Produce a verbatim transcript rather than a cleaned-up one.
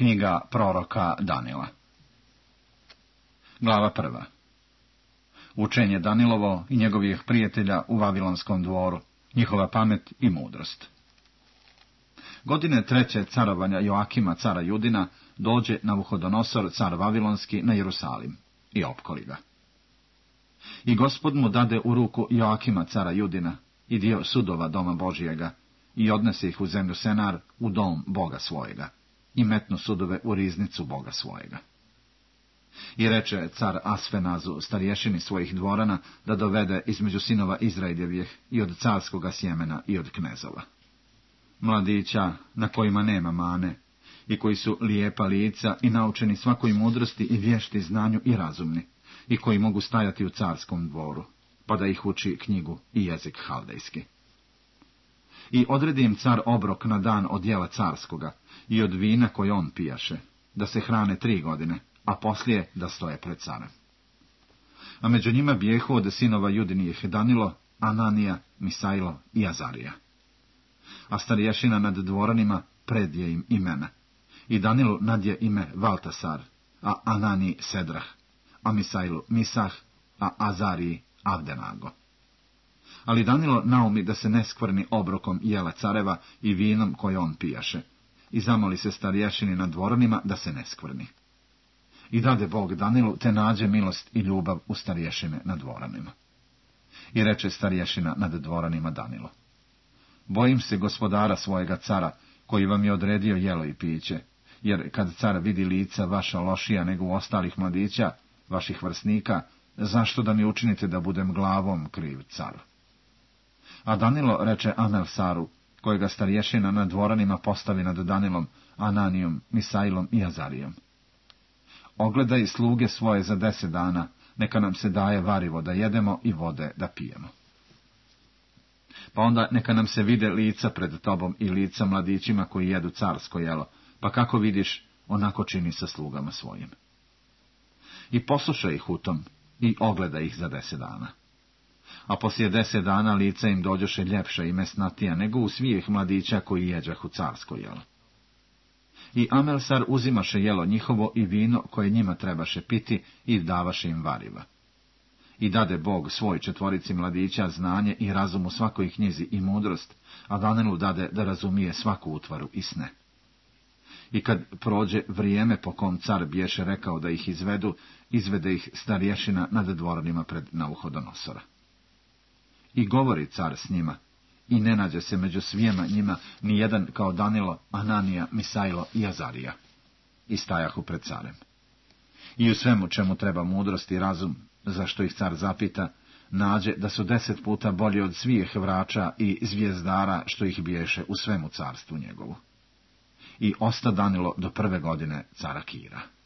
Knjiga proroka Danila. Glava prva. Učenje Danilovo i njegovih prijatelja u Vavilonskom dvoru, njihova pamet i mudrost. Godine treće carovanja Joakima, cara Judina, dođe Navuhodonosor, car Vavilonski, na Jerusalim i opkoli ga. I Gospod mu dade u ruku Joakima, cara Judina, i dio sudova doma Božijega, i odnese ih u zemlju Senar, u dom Boga svojega, i metnu sudove u riznicu Boga svojega. I reče car Asfenazu, starješini svojih dvorana, da dovede između sinova Izraeljevih i od carskoga sjemena i od knezova mladića na kojima nema mane, i koji su lijepa lica i naučeni svakoj mudrosti i vješti znanju i razumni, i koji mogu stajati u carskom dvoru, pa da ih uči knjigu i jezik haldejski. I odredi im car obrok na dan od jela carskoga i od vina koje on pijaše, da se hrane tri godine, a poslije da stoje pred carem. A među njima bijehu od sinova Judinijih Danilo, Ananija, Misailo i Azarija. A starješina nad dvoranima predje im imena. I Danilu nadje ime Valtasar, a Anani Sedrah, a Misailu Misah, a Azariji Avdenago. Ali Danilo naumi da se ne skvrni obrokom jela careva i vinom koje on pijaše, i zamoli se starješini nad dvoranima da se ne skvrni. I dade Bog Danilu, te nađe milost i ljubav u starješine nad dvoranima. I reče starješina nad dvoranima Danilo: bojim se gospodara svojega cara, koji vam je odredio jelo i piće, jer kad car vidi lica vaša lošija nego u ostalih mladića, vaših vrsnika, zašto da mi učinite da budem glavom kriv caru? A Danilo reče Amelsaru, kojega starješina nad dvoranima postavi nad Danilom, Ananijom, Misailom i Azarijom: ogledaj sluge svoje za deset dana, neka nam se daje varivo da jedemo i vode da pijemo. Pa onda neka nam se vide lica pred tobom i lica mladićima koji jedu carsko jelo, pa kako vidiš, onako čini sa slugama svojim. I poslušaj ih u tom i ogledaj ih za deset dana. A poslije deset dana lica im dođoše ljepša i mesnatija nego u svih mladića koji jeđahu carsko jelo. I Amelsar uzimaše jelo njihovo i vino koje njima trebaše piti i davaše im variva. I dade Bog svoj četvorici mladića znanje i razum u svakoj knjizi i mudrost, a Danilu dade da razumije svaku utvaru i sne. I kad prođe vrijeme po kom car biješe rekao da ih izvedu, izvede ih starješina nad dvoranima pred Navuhodonosora. I govori car s njima, i ne nađe se među svijema njima ni jedan kao Danilo, Ananija, Misailo i Azarija. I stajahu pred carem. I u svemu čemu treba mudrost i razum, zašto ih car zapita, nađe da su deset puta bolji od svih vrača i zvijezdara što ih biješe u svemu carstvu njegovu. I osta Danilo do prve godine cara Kira.